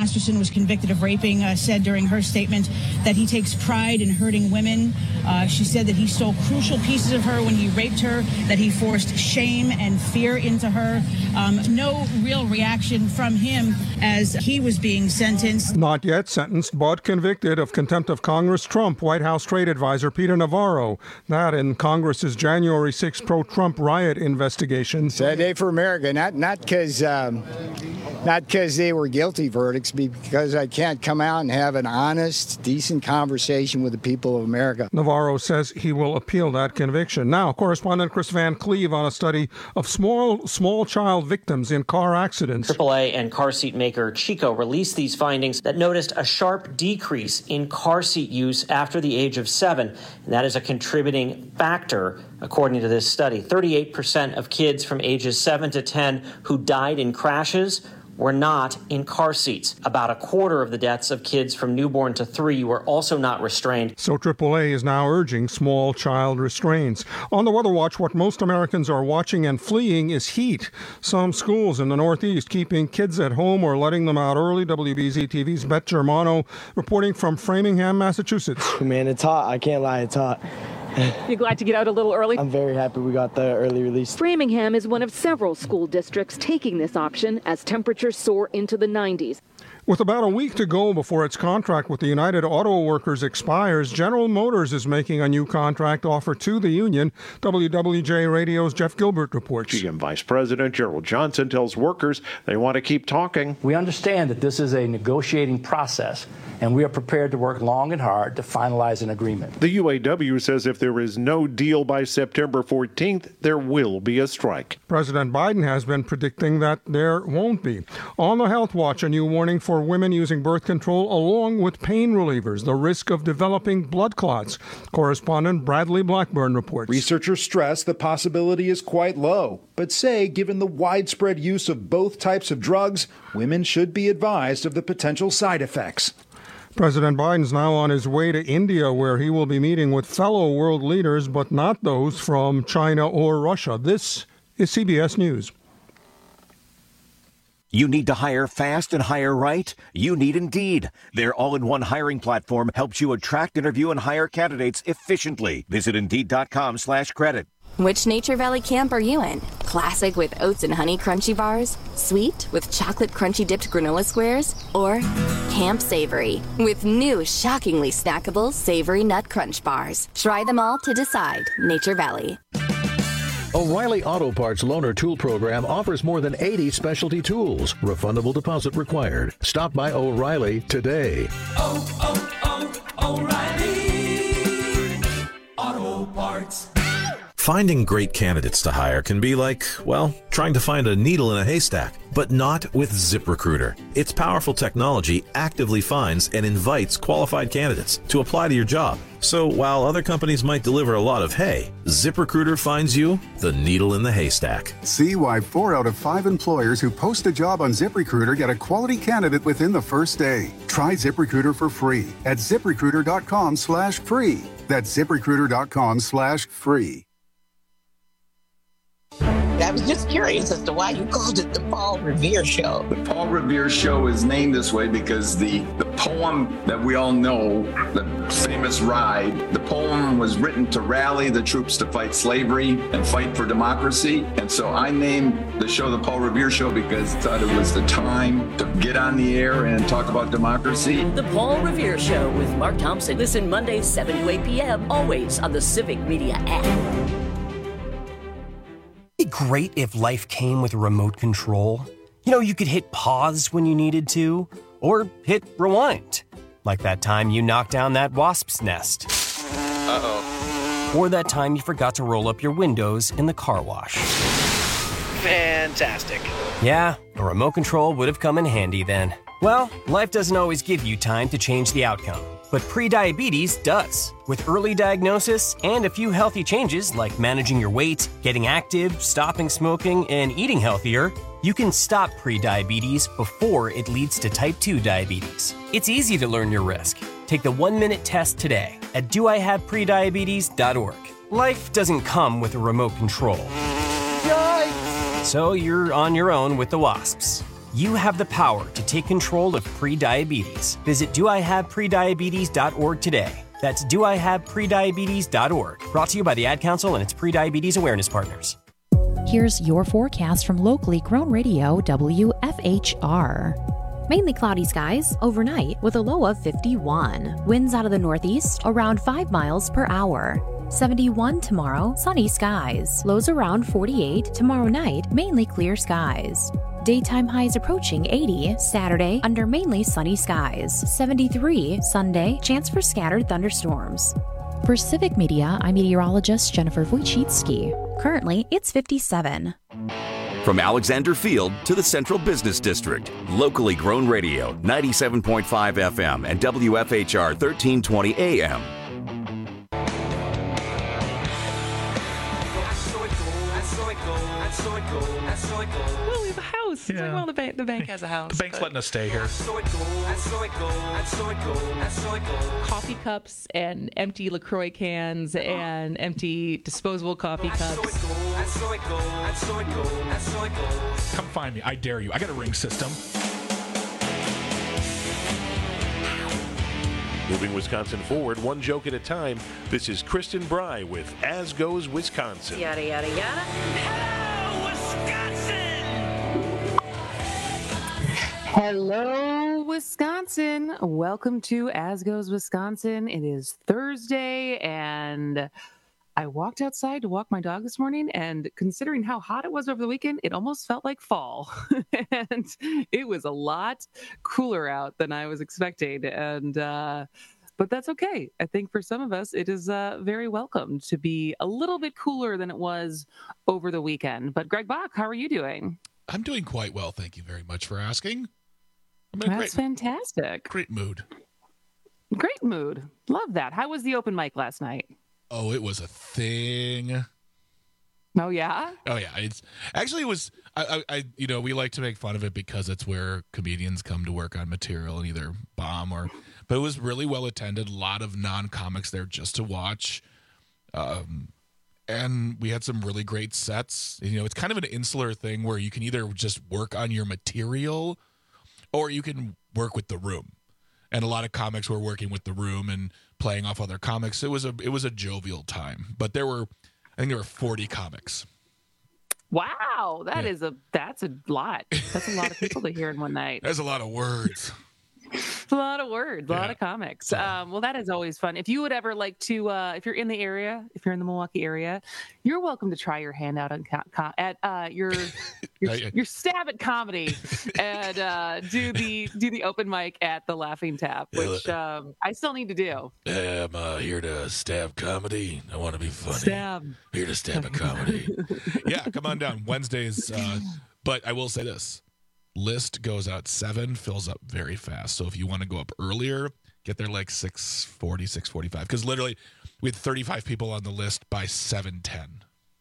Masterson was convicted of raping, said during her statement that he takes pride in hurting women. She said that he stole crucial pieces of her when he raped her, that he forced shame and fear into her. No real reaction from him as he was being sentenced. Not yet sentenced, but convicted of contempt of Congress. Trump White House trade advisor Peter Navarro. That in Congress's January 6 pro-Trump riot investigation. Sad day for America, not because they were guilty verdicts, because I can't come out and have an honest, decent conversation with the people of America. Navarro says he will appeal that conviction. Now, correspondent Chris Van Cleve on a study of small child victims in car accidents. AAA and car seat maker Chico released these findings that noticed a sharp decrease in car seat use after the age of 7. And that is a contributing factor, according to this study. 38% of kids from ages 7 to 10 who died in crashes were not in car seats. About a quarter of the deaths of kids from newborn to 3 were also not restrained. So AAA is now urging small child restraints. On the Weather Watch, what most Americans are watching and fleeing is heat. Some schools in the Northeast keeping kids at home or letting them out early. WBZ TV's Beth Germano reporting from Framingham, Massachusetts. Man, it's hot. I can't lie, it's hot. You're glad to get out a little early? I'm very happy we got the early release. Framingham is one of several school districts taking this option as temperatures soar into the 90s. With about a week to go before its contract with the United Auto Workers expires, General Motors is making a new contract offer to the union. WWJ Radio's Jeff Gilbert reports. GM Vice President Gerald Johnson tells workers they want to keep talking. We understand that this is a negotiating process, and we are prepared to work long and hard to finalize an agreement. The UAW says if there is no deal by September 14th, there will be a strike. President Biden has been predicting that there won't be. On the Health Watch, a new warning for women using birth control along with pain relievers, the risk of developing blood clots. Correspondent Bradley Blackburn reports. Researchers stress the possibility is quite low, but say given the widespread use of both types of drugs, women should be advised of the potential side effects. President Biden's now on his way to India, where he will be meeting with fellow world leaders, but not those from China or Russia. This is CBS News. You need to hire fast and hire right? You need Indeed. Their all-in-one hiring platform helps you attract, interview, and hire candidates efficiently. Visit Indeed.com/credit. Which Nature Valley camp are you in? Classic with oats and honey crunchy bars? Sweet with chocolate crunchy dipped granola squares? Or Camp Savory with new shockingly snackable savory nut crunch bars? Try them all to decide. Nature Valley. O'Reilly Auto Parts Loaner Tool Program offers more than 80 specialty tools. Refundable deposit required. Stop by O'Reilly today. O'Reilly Auto Parts. Finding great candidates to hire can be like, well, trying to find a needle in a haystack, but not with ZipRecruiter. Its powerful technology actively finds and invites qualified candidates to apply to your job. So while other companies might deliver a lot of hay, ZipRecruiter finds you the needle in the haystack. See why 4 out of 5 employers who post a job on ZipRecruiter get a quality candidate within the first day. Try ZipRecruiter for free at ZipRecruiter.com/free. That's ZipRecruiter.com/free. I was just curious as to why you called it the Paul Revere Show. The Paul Revere Show is named this way because the poem that we all know, the famous Ride, the poem was written to rally the troops to fight slavery and fight for democracy. And so I named the show the Paul Revere Show because I thought it was the time to get on the air and talk about democracy. The Paul Revere Show with Mark Thompson. Listen Mondays 7 to 8 p.m. always on the Civic Media app. It'd be great if life came with a remote control. You know, you could hit pause when you needed to, or hit rewind. Like that time you knocked down that wasp's nest. Uh-oh. Or that time you forgot to roll up your windows in the car wash. Fantastic. Yeah, a remote control would have come in handy then. Well, life doesn't always give you time to change the outcome. But prediabetes does. With early diagnosis and a few healthy changes like managing your weight, getting active, stopping smoking, and eating healthier, you can stop prediabetes before it leads to type 2 diabetes. It's easy to learn your risk. Take the 1-minute test today at doihaveprediabetes.org. Life doesn't come with a remote control. Yikes! So you're on your own with the wasps. You have the power to take control of prediabetes. Visit doihaveprediabetes.org today. That's doihaveprediabetes.org. Brought to you by the Ad Council and its Prediabetes Awareness Partners. Here's your forecast from locally grown radio WFHR. Mainly cloudy skies overnight with a low of 51. Winds out of the northeast around 5 miles per hour. 71 tomorrow, sunny skies. Lows around 48. Tomorrow night, mainly clear skies. Daytime highs approaching 80. Saturday, under mainly sunny skies. 73. Sunday, chance for scattered thunderstorms. For Civic Media, I'm meteorologist Jennifer Wojcicki. Currently, it's 57. From Alexander Field to the Central Business District, locally grown radio, 97.5 FM and WFHR 1320 AM. Well, we have a house. It's like, well, the bank has a house. The bank's letting us stay here. Coffee cups and empty LaCroix cans and empty disposable coffee cups. Come find me. I dare you. I got a ring system. Moving Wisconsin forward, one joke at a time. This is Kristen Bry with As Goes Wisconsin. Yada, yada, yada. Hello, Wisconsin. Welcome to As Goes Wisconsin. It is Thursday, and I walked outside to walk my dog this morning, and considering how hot it was over the weekend, it almost felt like fall. And it was a lot cooler out than I was expecting. But that's okay. I think for some of us, it is very welcome to be a little bit cooler than it was over the weekend. But Greg Bach, how are you doing? I'm doing quite well. Thank you very much for asking. That's fantastic. Great mood. Great mood. Love that. How was the open mic last night? Oh, it was a thing. Oh, yeah? Oh, yeah. It was, we like to make fun of it because it's where comedians come to work on material and either bomb but it was really well attended. A lot of non-comics there just to watch. And we had some really great sets. It's kind of an insular thing where you can either just work on your material or you can work with the room. And a lot of comics were working with the room and playing off other comics. It was a jovial time. But I think there were 40 comics. Wow, that's a lot. That's a lot of people to hear in one night. That's a lot of words. A lot of words, a lot of comics. Well, that is always fun. If you would ever like to, if you're in the area, if you're in the Milwaukee area, you're welcome to try your hand out at your stab at comedy and do the open mic at the Laughing Tap, which I still need to do. I'm here to stab comedy. I want to be funny. Stab. Here to stab at comedy. Yeah, come on down. Wednesdays. But I will say this. List goes out 7, fills up very fast. So if you want to go up earlier, get there like 6:40, 6:45. Because literally, we had 35 people on the list by 7:10.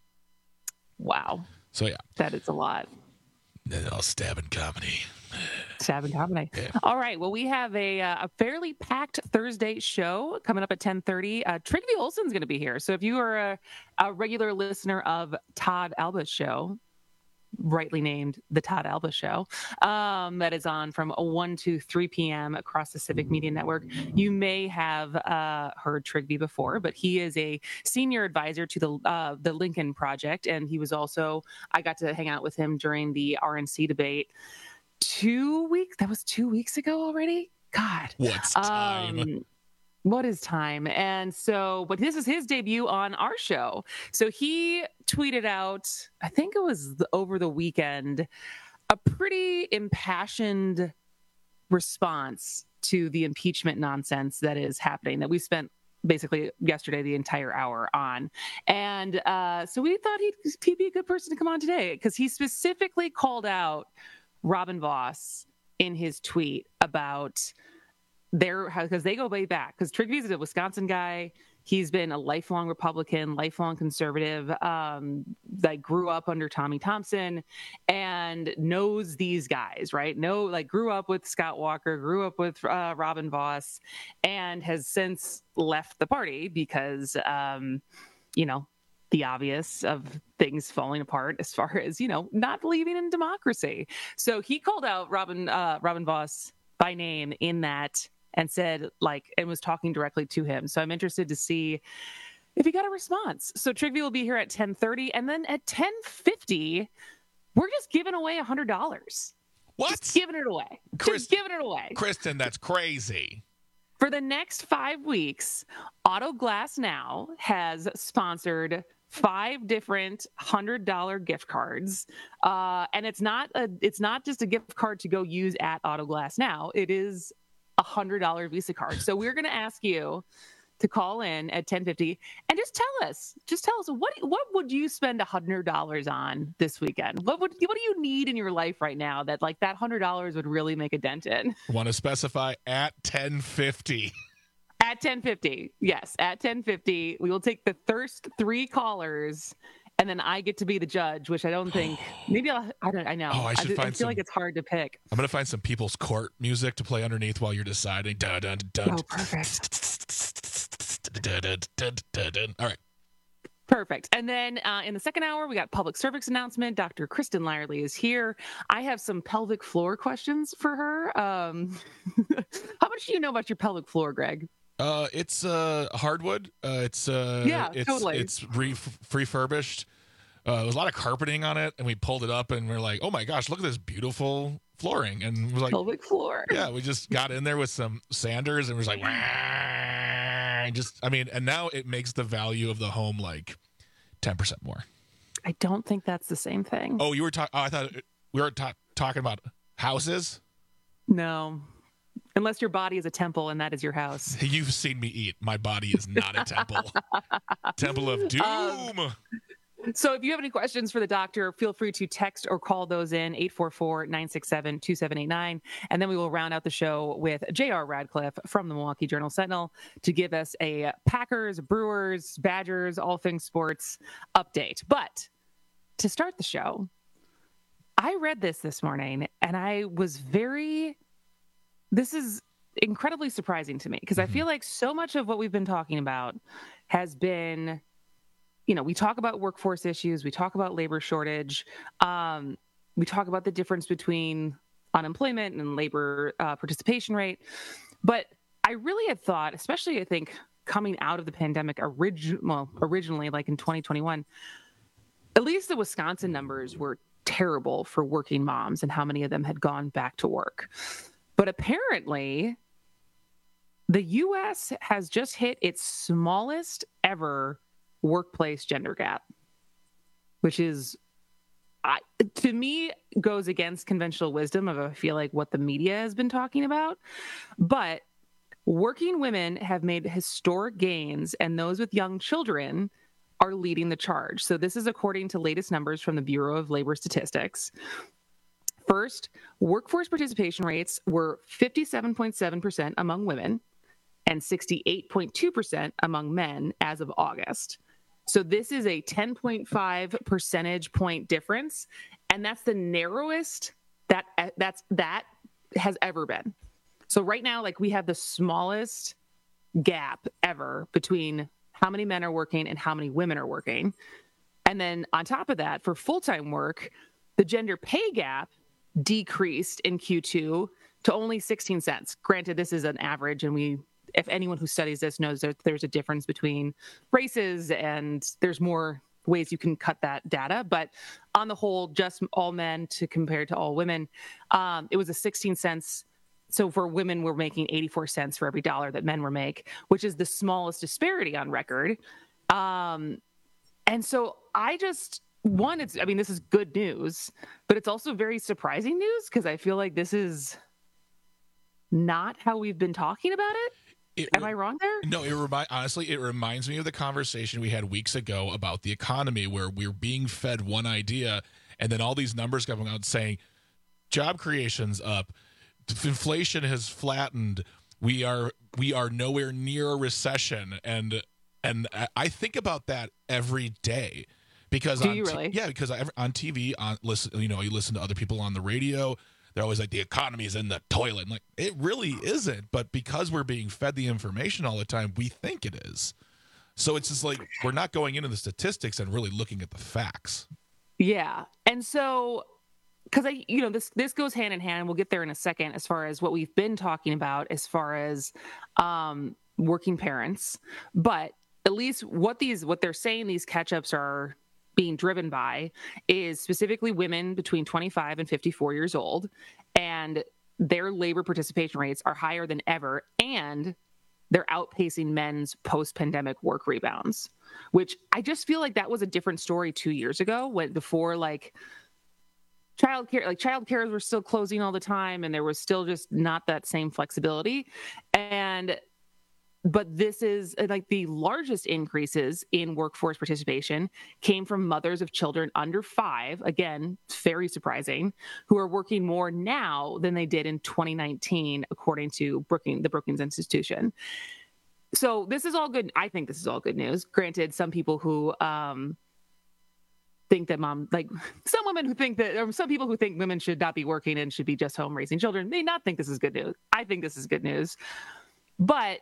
Wow. So yeah. That is a lot. Then I'll stab in comedy. Stab in comedy. Yeah. All right. Well, we have a fairly packed Thursday show coming up at 10:30. Trygve Olsen's going to be here. So if you are a regular listener of Todd Alba's show, rightly named The Todd Alba Show, that is on from 1 to 3 p.m. across the Civic Media Network. You may have heard Trygve before, but he is a senior advisor to the Lincoln Project, and he was also, I got to hang out with him during the RNC debate 2 weeks. That was 2 weeks ago already? God. What's time? What is time? And so, but this is his debut on our show. So he tweeted out, I think it was over the weekend, a pretty impassioned response to the impeachment nonsense that is happening, that we spent basically yesterday the entire hour on. And so we thought he'd be a good person to come on today, because he specifically called out Robin Vos in his tweet about because they go way back, because Trygve's a Wisconsin guy. He's been a lifelong Republican, lifelong conservative, that grew up under Tommy Thompson and knows these guys, right? Grew up with Scott Walker, grew up with Robin Vos, and has since left the party because, the obvious of things falling apart as far as, not believing in democracy. So he called out Robin Vos by name in that and said, and was talking directly to him. So I'm interested to see if he got a response. So Trygve will be here at 10:30, and then at 10:50, we're just giving away $100. What? Just giving it away. Just giving it away. Kristen, that's crazy. For the next 5 weeks, Auto Glass Now has sponsored 5 different $100 gift cards, and it's not just a gift card to go use at Auto Glass Now. It is a $100 Visa card. So we're going to ask you to call in at 10:50 and just tell us what would you spend $100 on this weekend? What do you need in your life right now that that $100 would really make a dent in? Want to specify at 10:50. At 10:50, yes, at 10:50, we will take the first 3 callers, and then I get to be the judge, which I don't think. Maybe I know. Oh, I feel like it's hard to pick. I'm gonna find some People's Court music to play underneath while you're deciding. Dun, dun, dun, oh, perfect. All right. Perfect. And then in the second hour, we got public service announcement. Dr. Kristen Lyerly is here. I have some pelvic floor questions for her. How much do you know about your pelvic floor, Greg? It's hardwood. Totally. It's refurbished. There was a lot of carpeting on it, and we pulled it up, and we're like, "Oh my gosh, look at this beautiful flooring!" And we're like, pelvic floor. Yeah, we just got in there with some sanders, and we're like, and now it makes the value of the home 10% more. I don't think that's the same thing. Oh, you were talking. I thought we were talking about houses. No. Unless your body is a temple and that is your house. You've seen me eat. My body is not a temple. Temple of doom. So if you have any questions for the doctor, feel free to text or call those in 844-967-2789. And then we will round out the show with J.R. Radcliffe from the Milwaukee Journal-Sentinel to give us a Packers, Brewers, Badgers, all things sports update. But to start the show, I read this morning and I was this is incredibly surprising to me because I feel like so much of what we've been talking about has been, we talk about workforce issues, we talk about labor shortage, we talk about the difference between unemployment and labor participation rate. But I really had thought, especially I think coming out of the pandemic originally like in 2021, at least the Wisconsin numbers were terrible for working moms and how many of them had gone back to work. But apparently, the U.S. has just hit its smallest ever workplace gender gap, which is, to me, goes against conventional wisdom of, I feel like, what the media has been talking about. But working women have made historic gains, and those with young children are leading the charge. So this is according to latest numbers from the Bureau of Labor Statistics. First, workforce participation rates were 57.7% among women and 68.2% among men as of August. So this is a 10.5 percentage point difference, and that's the narrowest that has ever been. So right now, we have the smallest gap ever between how many men are working and how many women are working. And then on top of that, for full-time work, the gender pay gap decreased in Q2 to only 16 cents. Granted, this is an average, and if anyone who studies this knows that there's a difference between races and there's more ways you can cut that data. But on the whole, just all men compared to all women, it was a 16 cents. So for women, we're making 84 cents for every dollar that men were make, which is the smallest disparity on record. And so this is good news, but it's also very surprising news because I feel like this is not how we've been talking about it. Am I wrong there? No, honestly, it reminds me of the conversation we had weeks ago about the economy, where we're being fed one idea, and then all these numbers coming out saying job creation's up, inflation has flattened, we are nowhere near a recession, and I think about that every day. Because do you really? Yeah, because on TV, you listen to other people on the radio. They're always like, the economy is in the toilet. And it really isn't. But because we're being fed the information all the time, we think it is. So it's just like we're not going into the statistics and really looking at the facts. Yeah. And so, because this goes hand in hand. We'll get there in a second as far as what we've been talking about as far as working parents. But at least what they're saying these catch-ups are being driven by is specifically women between 25 and 54 years old, and their labor participation rates are higher than ever, and they're outpacing men's post-pandemic work rebounds, which I just feel like that was a different story 2 years ago, before childcare were still closing all the time, and there was still just not that same flexibility. But this is like the largest increases in workforce participation came from mothers of children under 5, again, very surprising, who are working more now than they did in 2019, according to the Brookings Institution. So this is all good. I think this is all good news. Granted, some people who think that some women who think that, or some people who think women should not be working and should be just home raising children may not think this is good news. I think this is good news. But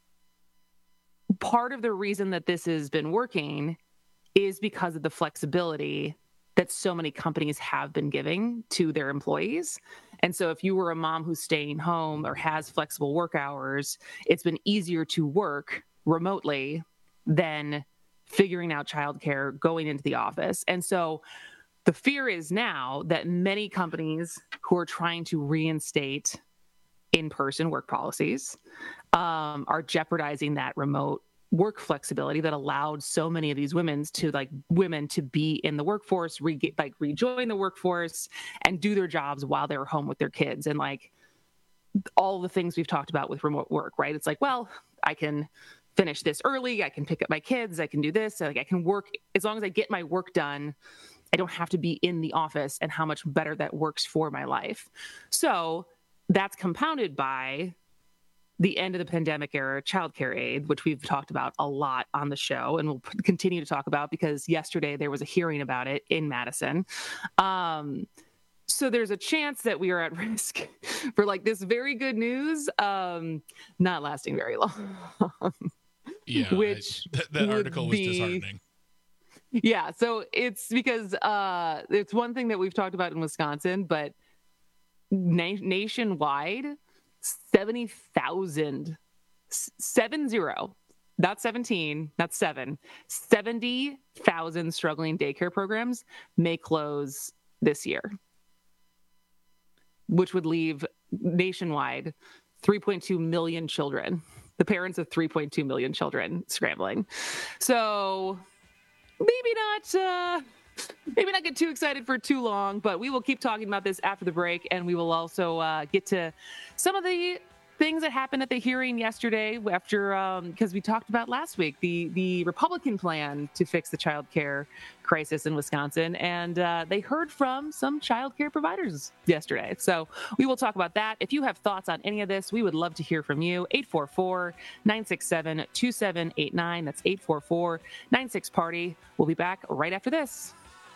part of the reason that this has been working is because of the flexibility that so many companies have been giving to their employees. And so if you were a mom who's staying home or has flexible work hours, it's been easier to work remotely than figuring out childcare, going into the office. And so the fear is now that many companies who are trying to reinstate in-person work policies are jeopardizing that remote work flexibility that allowed so many of these women to be in the workforce, rejoin the workforce and do their jobs while they're home with their kids. And all the things we've talked about with remote work, right? It's I can finish this early. I can pick up my kids. I can do this. I can work as long as I get my work done. I don't have to be in the office, and how much better that works for my life. So that's compounded by the end of the pandemic era childcare aid, which we've talked about a lot on the show and we'll continue to talk about because yesterday there was a hearing about it in Madison. So there's a chance that we are at risk for this very good news not lasting very long. Yeah, which that article was disheartening. Yeah, so it's because it's one thing that we've talked about in Wisconsin, but nationwide, 70,000, 70, not 17, not 7, 70,000 struggling daycare programs may close this year, which would leave nationwide 3.2 million children, the parents of 3.2 million children scrambling. So maybe not get too excited for too long, but we will keep talking about this after the break, and we will also get to some of the things that happened at the hearing yesterday after, because we talked about last week, the Republican plan to fix the child care crisis in Wisconsin, and they heard from some child care providers yesterday. So we will talk about that. If you have thoughts on any of this, we would love to hear from you. 844-967-2789. That's 844-96-PARTY. We'll be back right after this.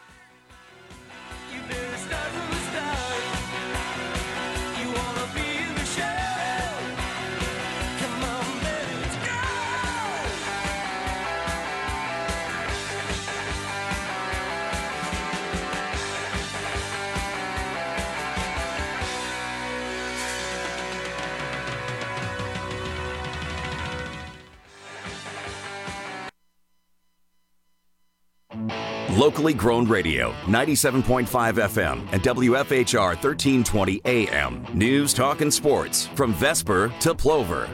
Locally grown radio, 97.5 FM and WFHR 1320 AM. News, talk, and sports from Vesper to Plover.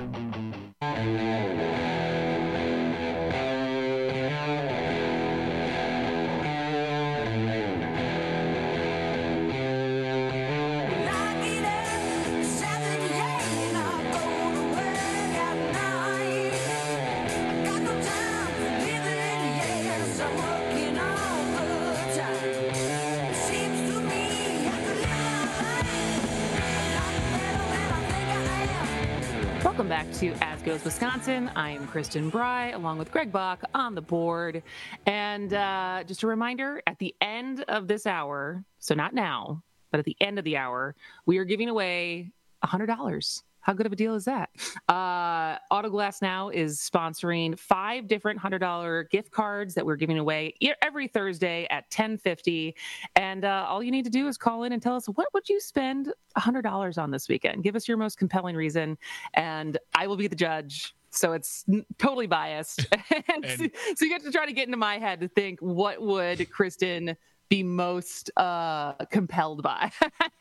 Welcome back to As Goes Wisconsin. I am Kristen Bry, along with Greg Bach on the board. And just a reminder, at the end of this hour, so not now, but at the end of the hour, we are giving away $100. How good of a deal is that? Autoglass Now is sponsoring 5 different $100 gift cards that we're giving away every Thursday at 10:50. And all you need to do is call in and tell us, what would you spend $100 on this weekend? Give us your most compelling reason, and I will be the judge. So it's totally biased. So you have to try to get into my head to think, what would Kristen be most compelled by?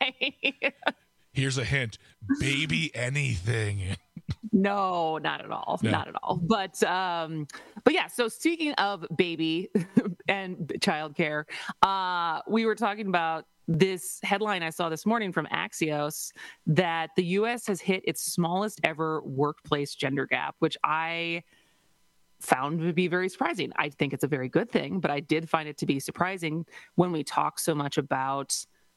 Here's a hint. Baby anything. No, not at all. No. Not at all. But yeah, so speaking of baby and childcare, we were talking about this headline I saw this morning from Axios that the U.S. has hit its smallest ever workplace gender gap, which I found to be very surprising. I think it's a very good thing, but I did find it to be surprising when we talk so much about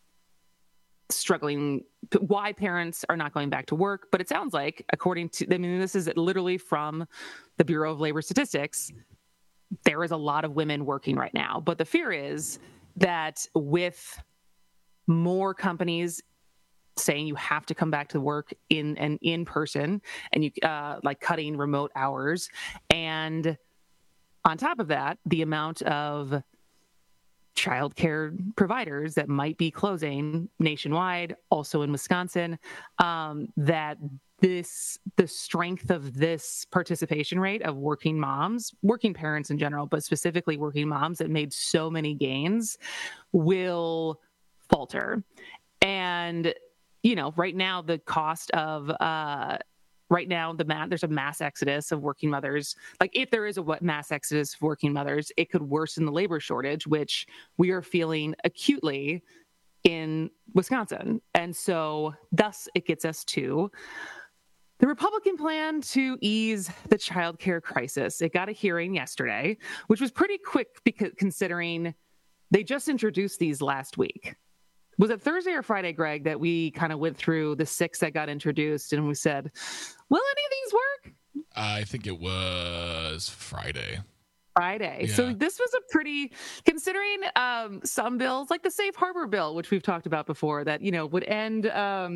struggling, why parents are not going back to work. But it sounds like, according to, this is literally from the Bureau of Labor Statistics, there is a lot of women working right now. But the fear is that with more companies saying you have to come back to work in person, and you like cutting remote hours, and on top of that, the amount of childcare providers that might be closing nationwide, also in Wisconsin, that the strength of this participation rate of working moms, working parents in general, but specifically working moms that made so many gains, will falter. And, right now the cost of, there's a mass exodus of working mothers. Like, if there is a mass exodus of working mothers, it could worsen the labor shortage, which we are feeling acutely in Wisconsin. And so thus it gets us to the Republican plan to ease the childcare crisis. It got a hearing yesterday, which was pretty quick because considering they just introduced these last week. Was it Thursday or Friday, Greg, that we kind of went through the 6 that got introduced and we said, will any of these work? I think it was Friday. Yeah. So this was a pretty, considering some bills, like the Safe Harbor bill, which we've talked about before, that, would end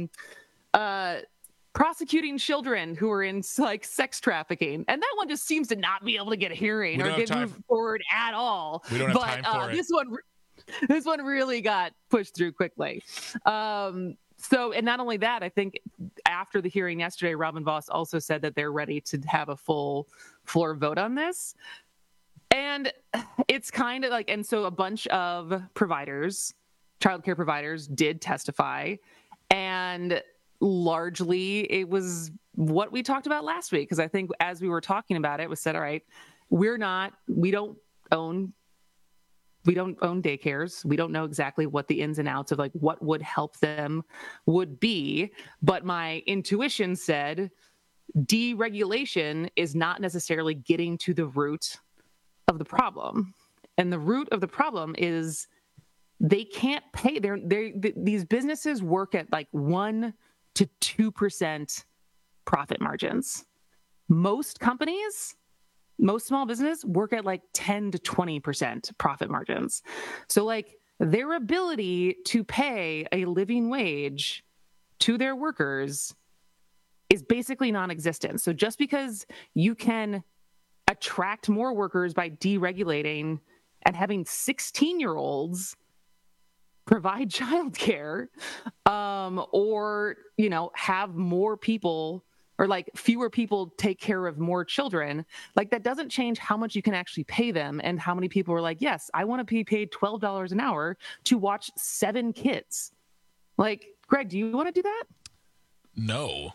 prosecuting children who are in sex trafficking. And that one just seems to not be able to get a hearing or get moved forward at all. We don't have time for it. This one really got pushed through quickly. So, and not only that, I think after the hearing yesterday, Robin Vos also said that they're ready to have a full floor vote on this. And it's kind of like, and so a bunch of providers, childcare providers, did testify. And largely it was what we talked about last week. Because I think as we were talking about it, was said, all right, we don't own daycares. We don't know exactly what the ins and outs of what would help them would be. But my intuition said deregulation is not necessarily getting to the root of the problem. And the root of the problem is they can't pay. These businesses work at 1% to 2% profit margins. Most small business work at 10 to 20% profit margins. So their ability to pay a living wage to their workers is basically non-existent. So just because you can attract more workers by deregulating and having 16-year-olds provide childcare, or, have more people or fewer people take care of more children, that doesn't change how much you can actually pay them and how many people are yes, I want to be paid $12 an hour to watch 7 kids. Greg, do you want to do that? No.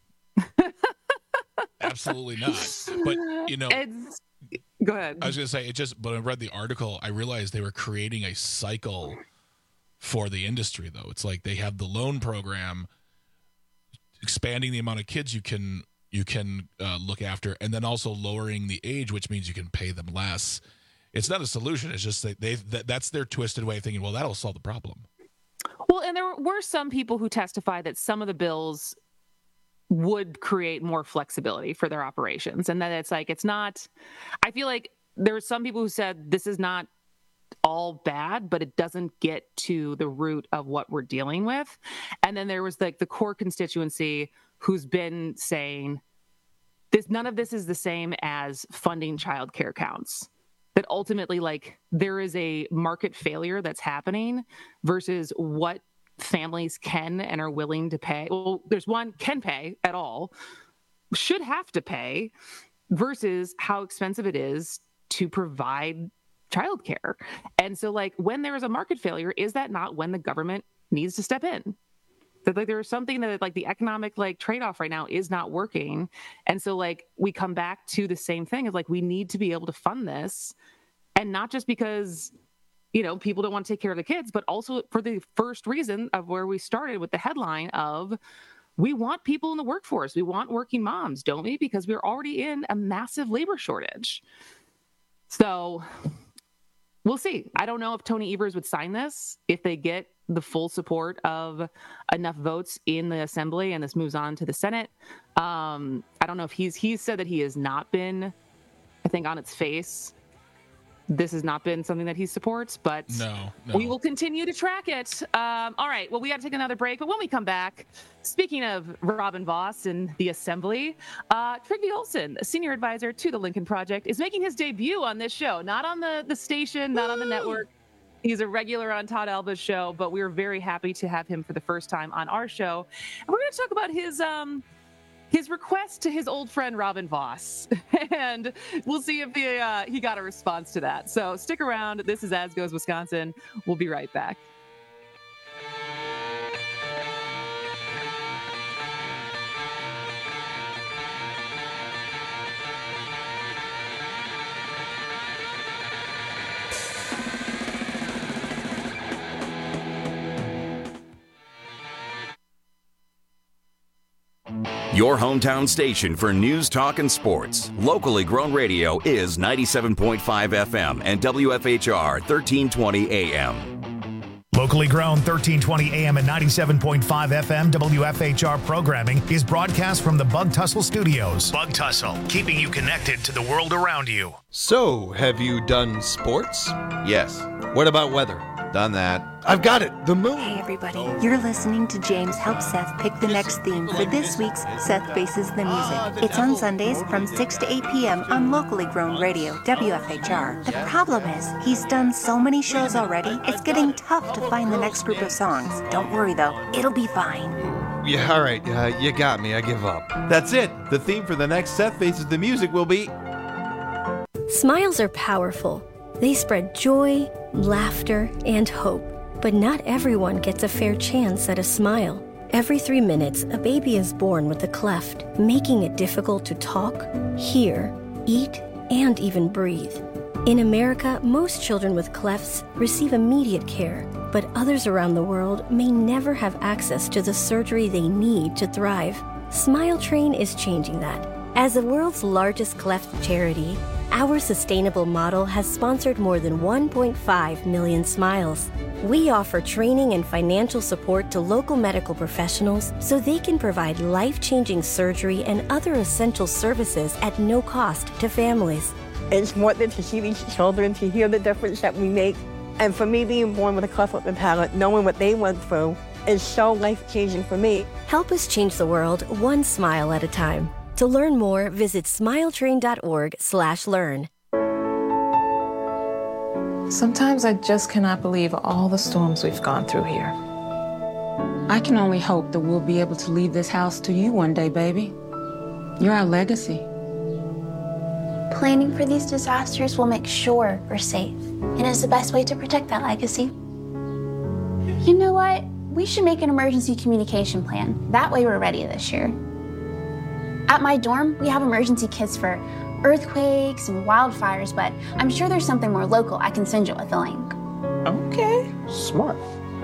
Absolutely not. But, go ahead. I was going to say, when I read the article, I realized they were creating a cycle for the industry, though. It's they have the loan program, expanding the amount of kids you can look after, and then also lowering the age, which means you can pay them less. It's not a solution. It's just that's their twisted way of thinking, well, that'll solve the problem. Well, and there were some people who testified that some of the bills would create more flexibility for their operations. And that it's not, I feel like there were some people who said this is not all bad, but it doesn't get to the root of what we're dealing with. And then there was the core constituency who's been saying none of this is the same as funding childcare counts. That ultimately, like, there is a market failure that's happening versus what families can and are willing to pay. Well, there's one can pay at all, should have to pay, versus how expensive it is to provide childcare. And so, like, when there is a market failure, is that not when the government needs to step in? That, like, there is something that, like, the economic, like, trade-off right now is not working. And so, like, we come back to the same thing of, like, we need to be able to fund this, and not just because, you know, people don't want to take care of the kids, but also for the first reason of where we started with the headline of, we want people in the workforce. We want working moms, don't we? Because we're already in a massive labor shortage. So we'll see. I don't know if Tony Evers would sign this if they get the full support of enough votes in the Assembly and this moves on to the Senate. I don't know if he's said that he has not been, I think on its face, this has not been something that he supports, but no. We will continue to track it. All right, well, we got to take another break, but when we come back, speaking of Robin Vos and the Assembly, Trygve Olsen, a senior advisor to the Lincoln Project, is making his debut on this show, not on the station, not on the network. He's a regular on Todd Alba's show, but we're very happy to have him for the first time on our show. And we're going to talk about his request to his old friend Robin Vos, and we'll see if he got a response to that. So stick around. This is As Goes Wisconsin. We'll be right back. Your hometown station for news, talk, and sports. Locally grown radio is 97.5 FM and WFHR 1320 AM. Locally grown 1320 AM and 97.5 FM WFHR programming is broadcast from the Bug Tussle Studios. Bug Tussle, keeping you connected to the world around you. So, have you done sports? Yes. What about weather? Done that. I've got it. The moon. Hey, everybody. You're listening to James help Seth pick the next theme for this week's Seth Faces the Music. It's on Sundays from 6 to 8 p.m. on Locally Grown Radio, WFHR. The problem is, he's done so many shows already, it's getting tough to find the next group of songs. Don't worry, though. It'll be fine. Yeah, all right. You got me. I give up. That's it. The theme for the next Seth Faces the Music will be... Smiles are powerful. They spread joy, laughter, and hope. But not everyone gets a fair chance at a smile. Every 3 minutes, a baby is born with a cleft, making it difficult to talk, hear, eat, and even breathe. In America, most children with clefts receive immediate care, but others around the world may never have access to the surgery they need to thrive. Smile Train is changing that. As the world's largest cleft charity, our sustainable model has sponsored more than 1.5 million smiles. We offer training and financial support to local medical professionals so they can provide life-changing surgery and other essential services at no cost to families. It's worth it to see these children, to hear the difference that we make. And for me, being born with a cleft lip and palate, knowing what they went through, is so life-changing for me. Help us change the world one smile at a time. To learn more, visit smiletrain.org/learn. Sometimes I just cannot believe all the storms we've gone through here. I can only hope that we'll be able to leave this house to you one day, baby. You're our legacy. Planning for these disasters will make sure we're safe, and is the best way to protect that legacy. You know what? We should make an emergency communication plan. That way we're ready this year. At my dorm, we have emergency kits for earthquakes and wildfires, but I'm sure there's something more local I can send you with a link. Okay. Smart.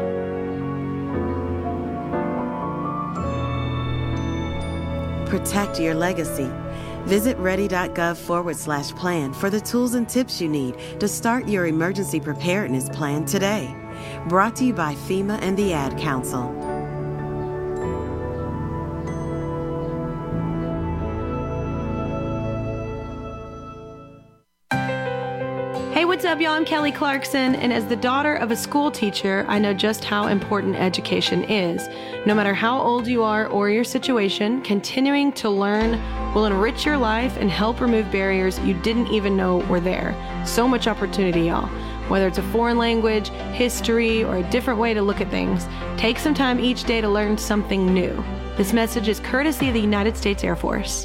Protect your legacy. Visit ready.gov/plan for the tools and tips you need to start your emergency preparedness plan today. Brought to you by FEMA and the Ad Council. Hey Hey, what's up, y'all? I'm Kelly Clarkson, and as the daughter of a school teacher, I know just how important education is. No matter how old you are or your situation, continuing to learn will enrich your life and help remove barriers you didn't even know were there. So much opportunity, y'all. Whether it's a foreign language, history, or a different way to look at things, take some time each day to learn something new. This message is courtesy of the United States Air Force.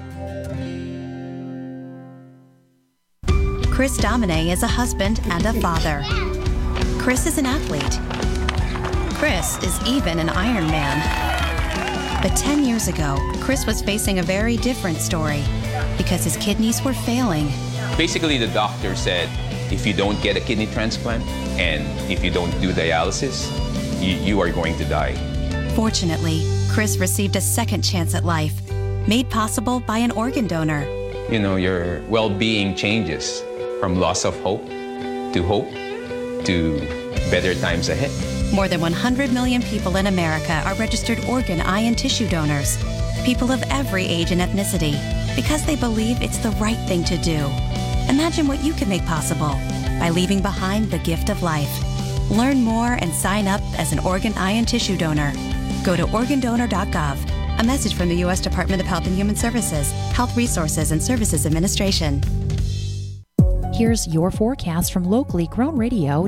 Chris Domine is a husband and a father. Chris is an athlete. Chris is even an Ironman. But 10 years ago, Chris was facing a very different story because his kidneys were failing. Basically, the doctor said, if you don't get a kidney transplant and if you don't do dialysis, you are going to die. Fortunately, Chris received a second chance at life, made possible by an organ donor. You know, your well-being changes from loss of hope to better times ahead. More than 100 million people in America are registered organ, eye, and tissue donors. People of every age and ethnicity, because they believe it's the right thing to do. Imagine what you can make possible by leaving behind the gift of life. Learn more and sign up as an organ, eye, and tissue donor. Go to organdonor.gov. A message from the U.S. Department of Health and Human Services, Health Resources and Services Administration. Here's your forecast from locally grown radio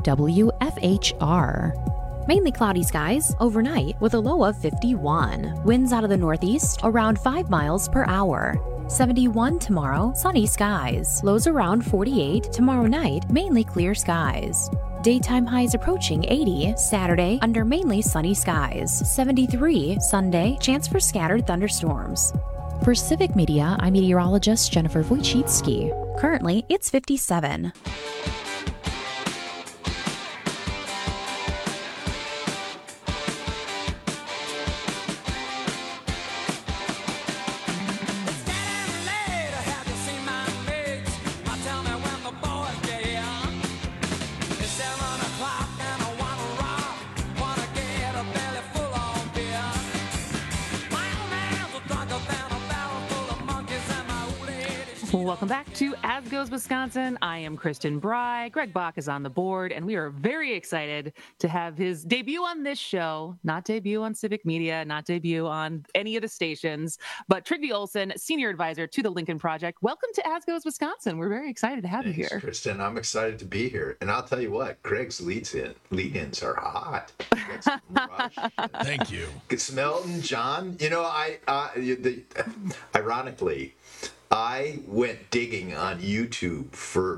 WFHR. Mainly cloudy skies overnight with a low of 51. Winds out of the northeast around 5 miles per hour. 71 tomorrow, sunny skies. Lows around 48. Tomorrow night, mainly clear skies. Daytime highs approaching 80. Saturday, under mainly sunny skies. 73 Sunday, chance for scattered thunderstorms. For Civic Media, I'm meteorologist Jennifer Wojcicki. Currently, it's 57. Welcome back to As Goes Wisconsin. I am Kristen Bry. Greg Bach is on the board, and we are very excited to have his debut on this show, not debut on Civic Media, not debut on any of the stations, but Trygve Olsen, Senior Advisor to the Lincoln Project. Welcome to As Goes Wisconsin. We're very excited to have you here. Kristen, I'm excited to be here. And I'll tell you what, Greg's lead-ins are hot. Thank you. Smelton, John, you know, ironically, I went digging on YouTube for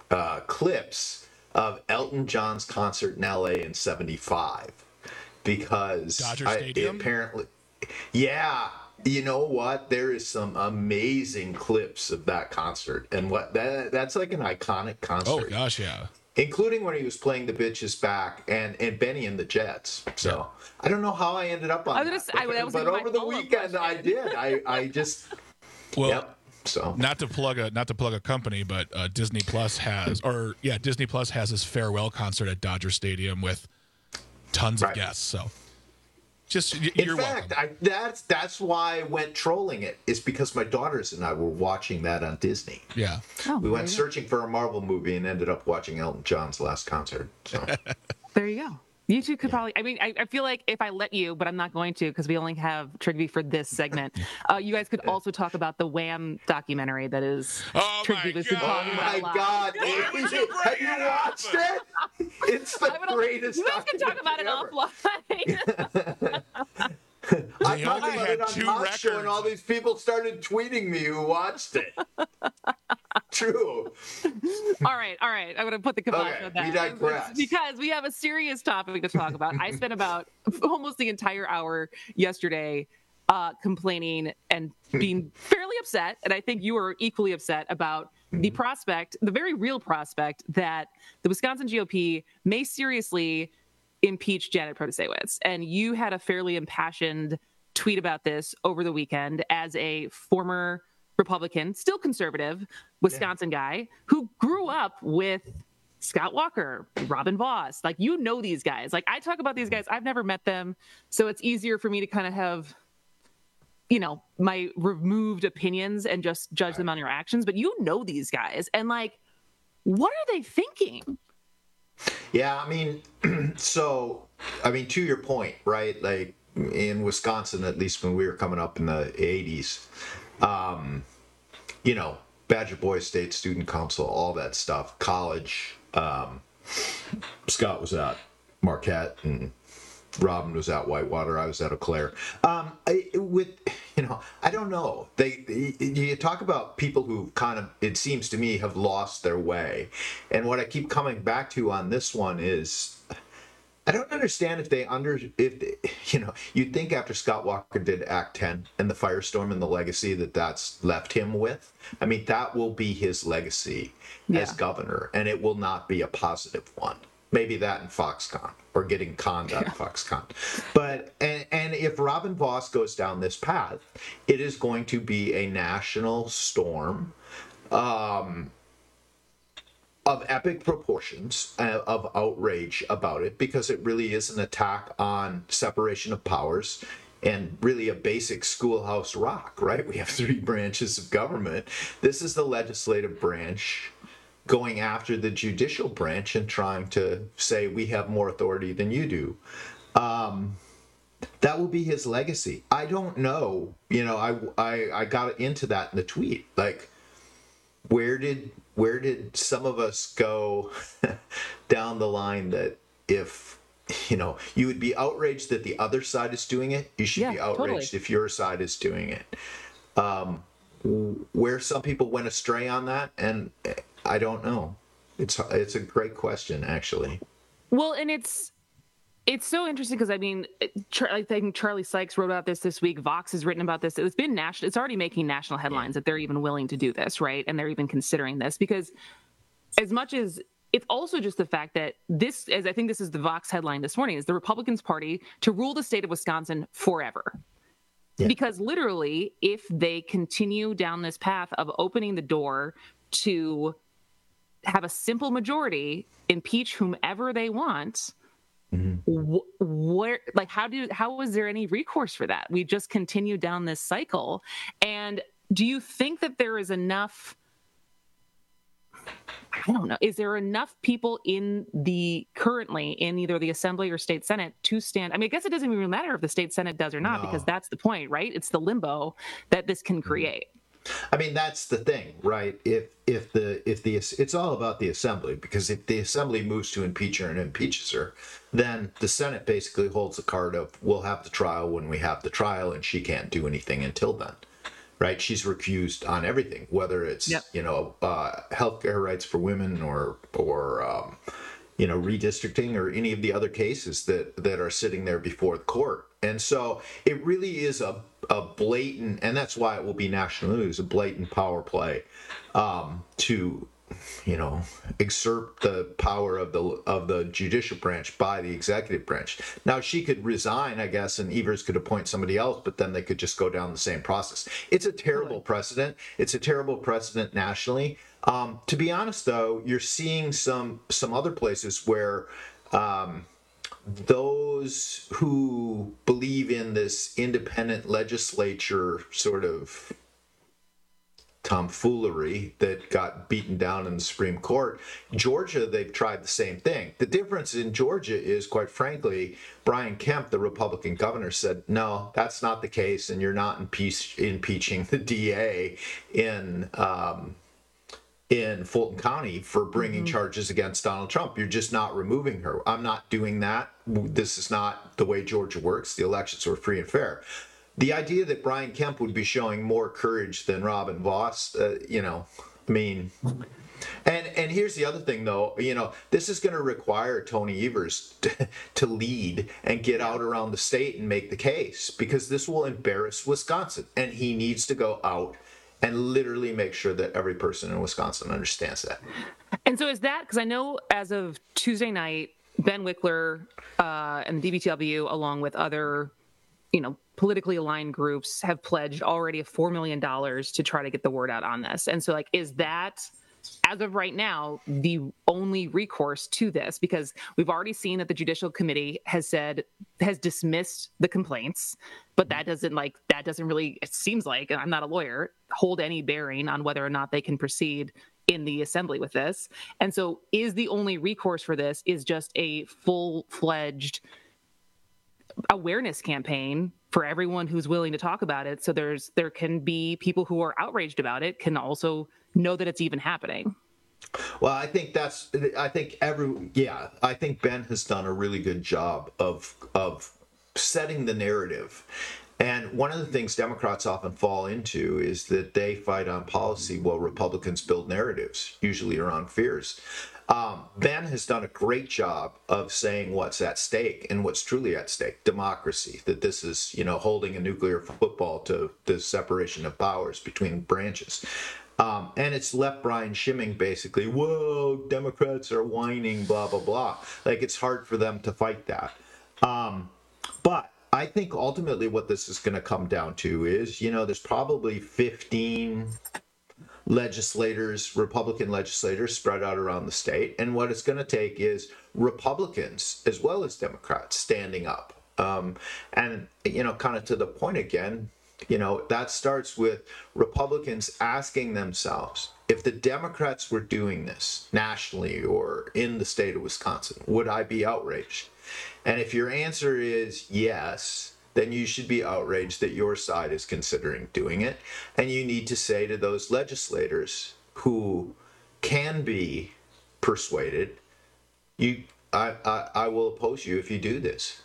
clips of Elton John's concert in LA in '75 because Dodger Stadium? Apparently, yeah. You know what? There is some amazing clips of that concert, and that's like an iconic concert. Oh gosh, yeah. Including when he was playing The Bitches Back and Benny and the Jets. So I don't know how I ended up on that. But over the weekend I did. I just yep. So not to plug a company, but Disney Plus has his farewell concert at Dodger Stadium with tons of guests. So just you're welcome. That's why I went trolling it. Is because my daughters and I were watching that on Disney. Yeah, we went searching for a Marvel movie and ended up watching Elton John's last concert. So there you go. You two could probably, I feel like if I let you, but I'm not going to because we only have Trygve for this segment, you guys could also talk about the Wham documentary that is Trygve was talking about. Oh my God. Have you watched it? It's the greatest documentary. You guys can talk about it offline. I talked about it on Talk Show and all these people started tweeting me who watched it. True. All right. I'm going to put the kibosh on that. We digress. Because we have a serious topic to talk about. I spent about almost the entire hour yesterday complaining and being fairly upset. And I think you were equally upset about the prospect, the very real prospect, that the Wisconsin GOP may seriously impeach Janet Protasiewicz. And you had a fairly impassioned tweet about this over the weekend as a former Republican, still conservative, Wisconsin guy who grew up with Scott Walker, Robin Voss. Like, you know these guys. Like, I talk about these guys. I've never met them. So it's easier for me to kind of have, you know, my removed opinions and just judge them on your actions. But you know these guys. And, like, What are they thinking? Yeah, I mean, to your point, right? Like in Wisconsin, at least when we were coming up in the 80s, Badger Boys State Student Council, all that stuff, college. Scott was at Marquette and Robin was at Whitewater. I was at Eau Claire. I don't know. You talk about people who kind of, it seems to me, have lost their way. And what I keep coming back to on this one is, I don't understand you'd think after Scott Walker did Act 10 and the firestorm and the legacy that's left him with. I mean, that will be his legacy as governor, and it will not be a positive one. Maybe that in Foxconn, or getting conned out of Foxconn. But, and if Robin Vos goes down this path, it is going to be a national storm of epic proportions, of outrage about it, because it really is an attack on separation of powers and really a basic schoolhouse rock, right? We have 3 branches of government. This is the legislative branch going after the judicial branch and trying to say we have more authority than you do. That will be his legacy. I don't know. I got into that in the tweet. Like, where did some of us go down the line that if you would be outraged that the other side is doing it, you should be outraged if your side is doing it. Where some people went astray on that, and I don't know. It's a great question, actually. Well, and it's so interesting because, I mean, I think Charlie Sykes wrote about this week. Vox has written about this. It's been national. It's already making national headlines that they're even willing to do this, right? And they're even considering this, because as much as it's also just the fact that this, as I think this is the Vox headline this morning, is the Republicans Party to rule the state of Wisconsin forever. Yeah. Because literally, if they continue down this path of opening the door to have a simple majority impeach whomever they want, how is there any recourse for that? We just continue down this cycle. And do you think that there is enough, I don't know, is there enough people currently in either the Assembly or State Senate to stand? I mean, I guess it doesn't even matter if the State Senate does or not, because that's the point, right? It's the limbo that this can create. I mean, that's the thing, right? If it's all about the Assembly, because if the Assembly moves to impeach her and impeaches her, then the Senate basically holds the card of, we'll have the trial when we have the trial, and she can't do anything until then, right? She's recused on everything, whether it's healthcare rights for women or redistricting or any of the other cases that are sitting there before the court. And so it really is a blatant, and that's why it will be national news, a blatant power play to exert the power of the judicial branch by the executive branch. Now, she could resign, I guess, and Evers could appoint somebody else, but then they could just go down the same process. It's a terrible precedent. It's a terrible precedent nationally. To be honest, though, you're seeing some other places where those who believe in this independent legislature sort of tomfoolery that got beaten down in the Supreme Court, Georgia, they've tried the same thing. The difference in Georgia is, quite frankly, Brian Kemp, the Republican governor, said, no, that's not the case, and you're not impeaching the DA in Fulton County for bringing charges against Donald Trump. You're just not removing her. I'm not doing that. This is not the way Georgia works. The elections were free and fair. The idea that Brian Kemp would be showing more courage than Robin Vos, and here's the other thing, though, this is going to require Tony Evers to lead and get out around the state and make the case, because this will embarrass Wisconsin, and he needs to go out and literally make sure that every person in Wisconsin understands that. And so is that, because I know as of Tuesday night, Ben Wickler and the DBTW, along with other, politically aligned groups, have pledged already $4 million to try to get the word out on this. And so, is that, as of right now, the only recourse to this? Because we've already seen that the Judicial Committee has dismissed the complaints, but that doesn't really, it seems like, and I'm not a lawyer, hold any bearing on whether or not they can proceed in the assembly with this. And so is the only recourse for this is just a full-fledged awareness campaign for everyone who's willing to talk about it. So there can be people who are outraged about it can also know that it's even happening. Well, I think Ben has done a really good job of setting the narrative. And one of the things Democrats often fall into is that they fight on policy while Republicans build narratives, usually around fears. Ben has done a great job of saying what's at stake and what's truly at stake: democracy, that this is, holding a nuclear football to the separation of powers between branches. And it's left Brian Schimming basically, whoa, Democrats are whining, blah, blah, blah. Like, it's hard for them to fight that. But I think ultimately what this is going to come down to is, there's probably 15 Republican legislators spread out around the state. And what it's going to take is Republicans as well as Democrats standing up. And, kind of to the point again, that starts with Republicans asking themselves, if the Democrats were doing this nationally or in the state of Wisconsin, would I be outraged? And if your answer is yes, then you should be outraged that your side is considering doing it. And you need to say to those legislators who can be persuaded, I will oppose you if you do this.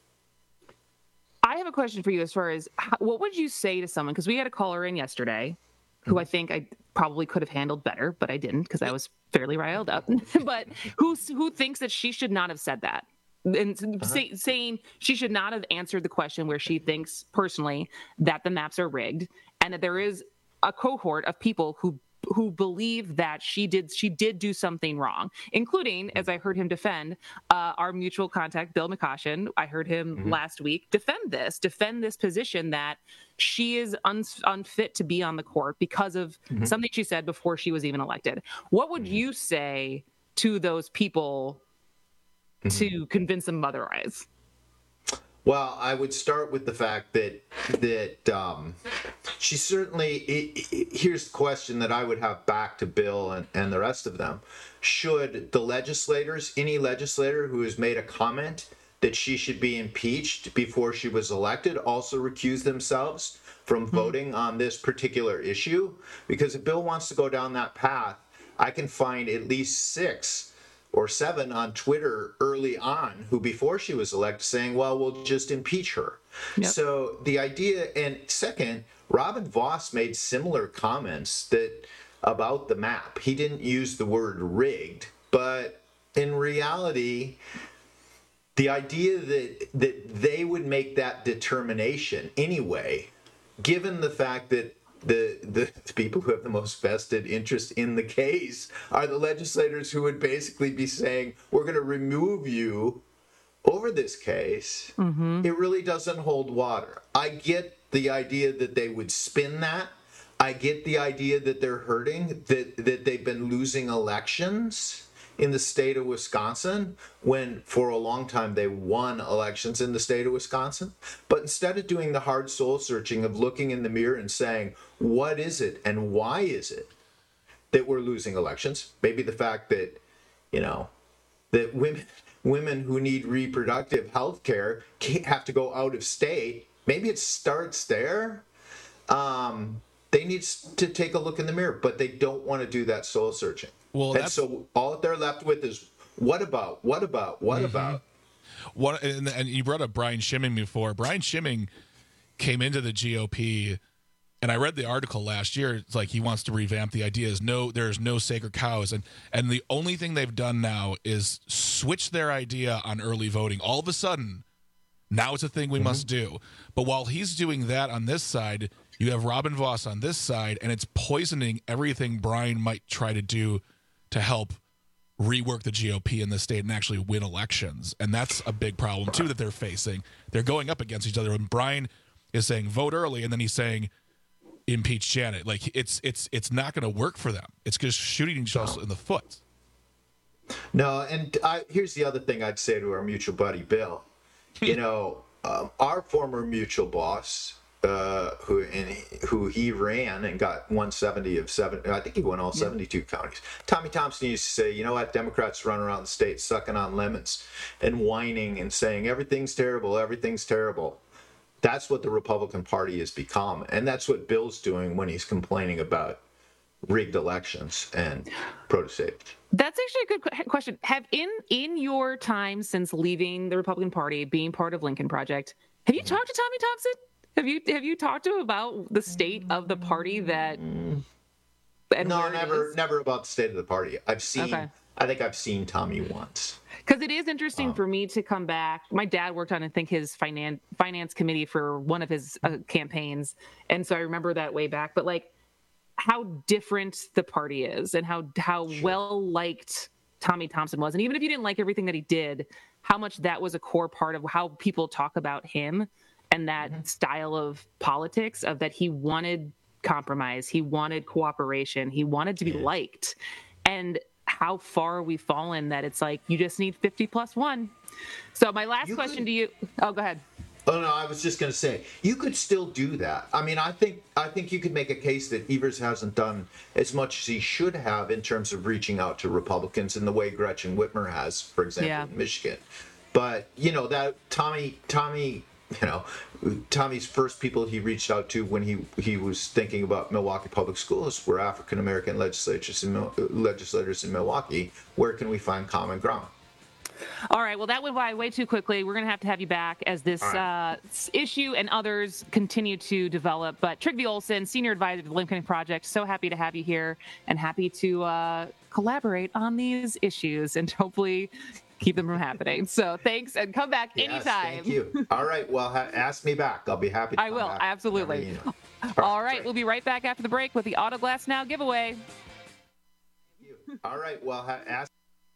I have a question for you as far as what would you say to someone, because we had a caller in yesterday who I think I probably could have handled better, but I didn't because I was fairly riled up, but who thinks that she should not have said that. And saying she should not have answered the question where she thinks personally that the maps are rigged, and that there is a cohort of people who believe that she did do something wrong, including, as I heard him defend, our mutual contact, Bill McCoshen. I heard him last week defend this position that she is unfit to be on the court because of something she said before she was even elected. What would you say to those people to convince them otherwise? Well, I would start with the fact that she certainly. Here's the question that I would have back to Bill and the rest of them: should the legislators, any legislator who has made a comment that she should be impeached before she was elected, also recuse themselves from voting on this particular issue? Because if Bill wants to go down that path, I can find at least 6 or 7 on Twitter early on who, before she was elected, saying, well, we'll just impeach her. Yep. So the idea, and second, Robin Vos made similar comments about the map. He didn't use the word rigged, but in reality, the idea that they would make that determination anyway, given the fact that the people who have the most vested interest in the case are the legislators who would basically be saying, we're going to remove you over this case. It really doesn't hold water. I get the idea that they would spin that. I get the idea that they're hurting, that they've been losing elections in the state of Wisconsin, when for a long time they won elections in the state of Wisconsin. But instead of doing the hard soul searching of looking in the mirror and saying, what is it and why is it that we're losing elections? Maybe the fact that, that women who need reproductive health care have to go out of state. Maybe it starts there. They need to take a look in the mirror, but they don't want to do that soul searching. Well, and so all they're left with is what about? And you brought up Brian Schimming before. Brian Schimming came into the GOP, and I read the article last year. It's like he wants to revamp the idea. There's no sacred cows, and the only thing they've done now is switch their idea on early voting. All of a sudden, now it's a thing we must do. But while he's doing that on this side, you have Robin Vos on this side, and it's poisoning everything Brian might try to do to help rework the GOP in the state and actually win elections. And that's a big problem, too, that they're facing. They're going up against each other. When Brian is saying vote early, and then he's saying impeach Janet. Like, it's not going to work for them. It's just shooting each other in the foot. No, and here's the other thing I'd say to our mutual buddy, Bill. Our former mutual boss, who he ran and got 170 of 7. I think he won all 72 counties. Tommy Thompson used to say, you know what, Democrats run around the state sucking on lemons and whining and saying everything's terrible, everything's terrible. That's what the Republican Party has become, and that's what Bill's doing when he's complaining about rigged elections and produce safety. That's actually a good question. Have in your time since leaving the Republican Party, being part of Lincoln Project, have you talked to Tommy Thompson? Have you talked to him about the state of the party that? No, never about the state of the party. I think I've seen Tommy once. Because it is interesting for me to come back. My dad worked on, I think, his finance committee for one of his campaigns, and so I remember that way back. But like, how different the party is, and how well liked Tommy Thompson was, and even if you didn't like everything that he did, how much that was a core part of how people talk about him and that style of politics, of that he wanted compromise, he wanted cooperation, he wanted to be liked, and how far we've fallen that it's like you just need 50 plus 1. So my last question to you. Oh, go ahead. Oh no, I was just going to say you could still do that. I mean, I think you could make a case that Evers hasn't done as much as he should have in terms of reaching out to Republicans in the way Gretchen Whitmer has, for example, in Michigan. But that Tommy's first people he reached out to when he was thinking about Milwaukee Public Schools were African American legislators in Milwaukee. Where can we find common ground? All right. Well, that went by way too quickly. We're going to have you back as this issue and others continue to develop. But Trygve Olsen, Senior Advisor to the Lincoln Project, so happy to have you here and happy to collaborate on these issues and hopefully keep them from happening. So thanks, and come back anytime. Thank you. All right. Well, ask me back. I'll be happy to I will. back. Absolutely. All right. We'll be right back after the break with the Autoglass Now giveaway. All right. Well, ask.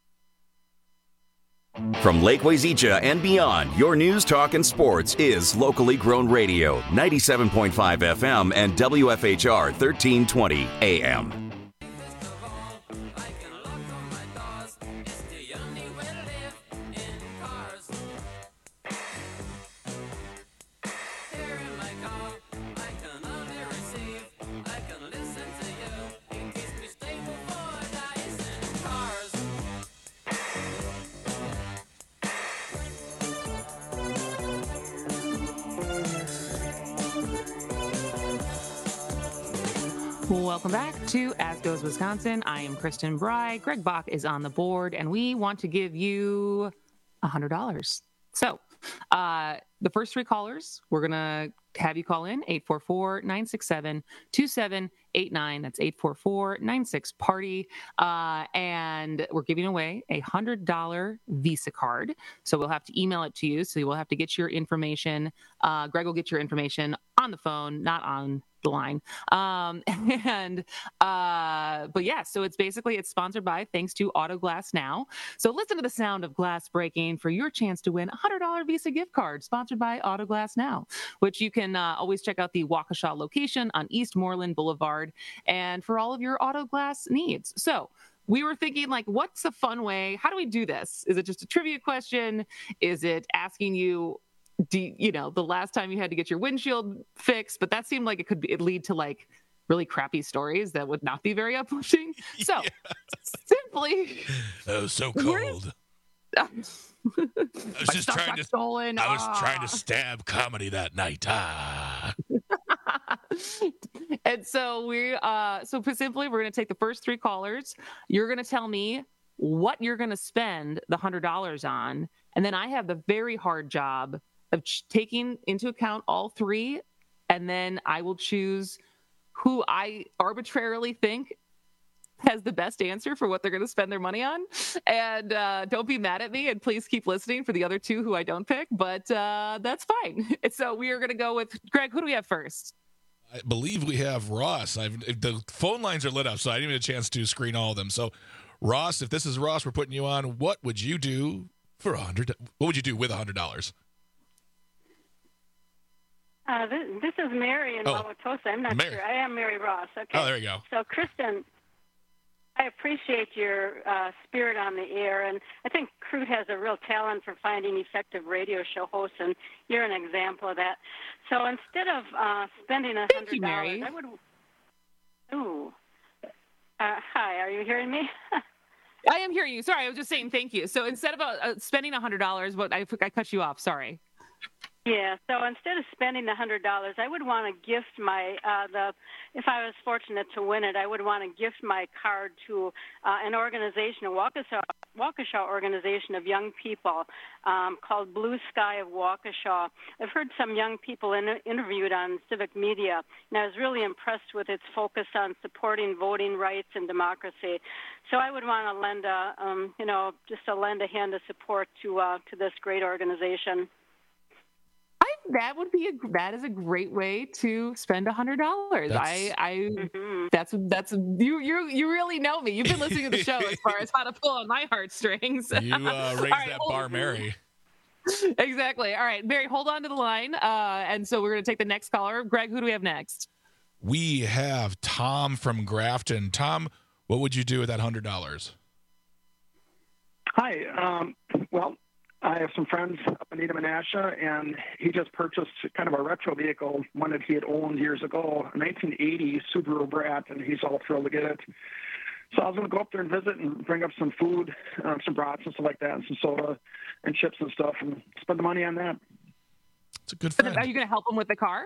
From Lake Wazeecha and beyond, your news, talk, and sports is locally grown radio, 97.5 FM and WFHR 1320 AM. Welcome back to As Goes Wisconsin. I am Kristen Bry. Greg Bach is on the board, and we want to give you $100. So the first 3 callers, we're going to have you call in 844-967-2789. That's 844-96-PARTY. And we're giving away a $100 Visa card. So we'll have to email it to you. So we'll have to get your information. Greg will get your information on the phone, not on the line. But yeah, so it's sponsored by, thanks to Autoglass Now. So listen to the sound of glass breaking for your chance to win a $100 Visa gift card, sponsored by Autoglass Now, which you can always check out the Waukesha location on East Moreland Boulevard, and for all of your auto glass needs. So we were thinking, like, what's a fun way? How do we do this? Is it just a trivia question? Is it asking you, the last time you had to get your windshield fixed? But that seemed like it'd lead to like really crappy stories that would not be very uplifting. So simply, oh, so cold. I was just trying to stolen. I was trying to stab comedy that night. And so we're going to take the first 3 callers. You're going to tell me what you're going to spend the $100 on, and then I have the very hard job of taking into account all 3, and then I will choose who I arbitrarily think has the best answer for what they're going to spend their money on. And don't be mad at me, and please keep listening for the other 2 who I don't pick, but that's fine. So we are going to go with Greg. Who do we have first? I believe we have Ross. The phone lines are lit up, so I didn't get a chance to screen all of them. So Ross, if this is Ross, we're putting you on. What would you do for $100? What would you do with $100? This is Mary in Wauwatosa. I'm not sure. I am Mary Ross. Okay. Oh, there you go. So, Kristen, I appreciate your spirit on the air, and I think Crute has a real talent for finding effective radio show hosts, and you're an example of that. So instead of spending $100, I would. Ooh. Hi, are you hearing me? I am hearing you. Sorry, I was just saying thank you. So instead of spending $100, what I cut you off. Sorry. Yeah, so instead of spending $100, I would want to gift my if I was fortunate to win it, I would want to gift my card to an organization, a Waukesha organization of young people called Blue Sky of Waukesha. I've heard some young people interviewed on civic media, and I was really impressed with its focus on supporting voting rights and democracy. So I would want to lend lend a hand of support to this great organization. That is a great way to spend $100. That's you really know me. You've been listening to the show as far as how to pull on my heartstrings. You raised that bar, Mary. Exactly. All right, Mary, hold on to the line. And so we're going to take the next caller. Greg, who do we have next? We have Tom from Grafton. Tom, what would you do with that $100? Hi. Well, I have some friends up in Eda Menasha, and he just purchased kind of a retro vehicle, one that he had owned years ago, a 1980 Subaru Brat, and he's all thrilled to get it. So I was going to go up there and visit and bring up some food, some brats and stuff like that, and some soda and chips and stuff, and spend the money on that. It's a good friend. Are you going to help him with the car?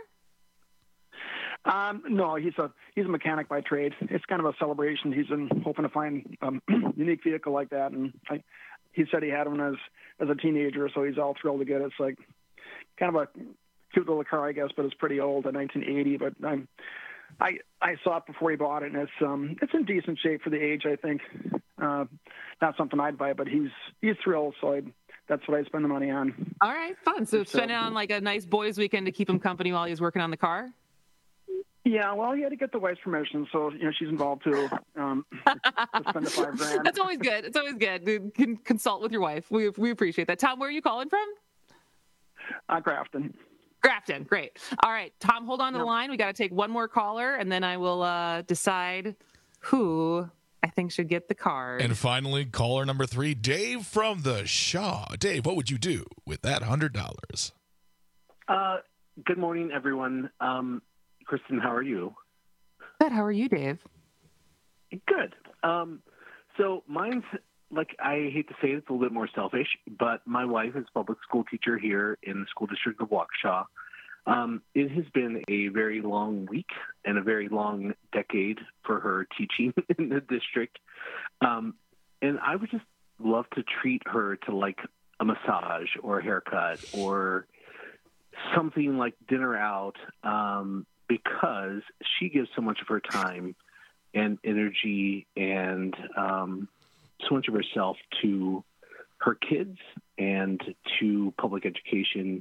No, he's a mechanic by trade. It's kind of a celebration. He's been hoping to find a unique vehicle like that, and he said he had one as a teenager, so he's all thrilled to get it. It's like kind of a cute little car, I guess, but it's pretty old, a 1980. But I saw it before he bought it, and it's in decent shape for the age, I think. Not something I'd buy, but he's thrilled, so that's what I spend the money on. All right, fun. So spend it on like a nice boys' weekend to keep him company while he's working on the car? Yeah, well, he had to get the wife's permission, so she's involved too. To spend the $5,000. That's always good. It's always good. You can consult with your wife. We appreciate that. Tom, where are you calling from? Grafton. Grafton, great. All right, Tom, hold on to the line. We got to take one more caller, and then I will decide who I think should get the card. And finally, caller number 3, Dave from the Shaw. Dave, what would you do with that $100? Good morning, everyone. Kristen, how are you? Good. How are you, Dave? Good. So mine's, like, I hate to say it, it's a little bit more selfish, but my wife is a public school teacher here in the school district of Waukesha. It has been a very long week and a very long decade for her teaching in the district. And I would just love to treat her to, like, a massage or a haircut or something like dinner out, because she gives so much of her time and energy and so much of herself to her kids and to public education.